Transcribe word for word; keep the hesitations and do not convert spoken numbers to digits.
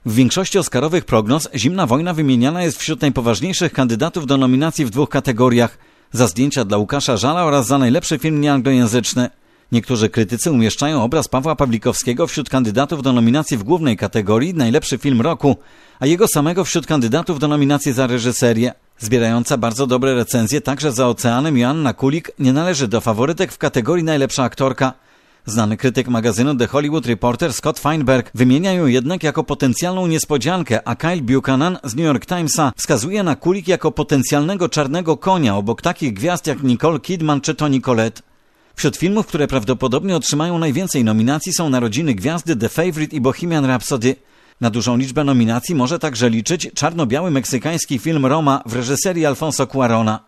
W większości oscarowych prognoz Zimna wojna wymieniana jest wśród najpoważniejszych kandydatów do nominacji w dwóch kategoriach: za zdjęcia dla Łukasza Żala oraz za najlepszy film nieanglojęzyczny. Niektórzy krytycy umieszczają obraz Pawła Pawlikowskiego wśród kandydatów do nominacji w głównej kategorii najlepszy film roku, a jego samego wśród kandydatów do nominacji za reżyserię. Zbierająca bardzo dobre recenzje także Za oceanem Joanna Kulig nie należy do faworytek w kategorii najlepsza aktorka. Znany krytyk magazynu The Hollywood Reporter Scott Feinberg wymienia ją jednak jako potencjalną niespodziankę, a Kyle Buchanan z New York Timesa wskazuje na Kulig jako potencjalnego czarnego konia obok takich gwiazd jak Nicole Kidman czy Toni Collette. Wśród filmów, które prawdopodobnie otrzymają najwięcej nominacji, są Narodziny Gwiazdy, The Favourite i Bohemian Rhapsody. Na dużą liczbę nominacji może także liczyć czarno-biały meksykański film Roma w reżyserii Alfonso Cuarona.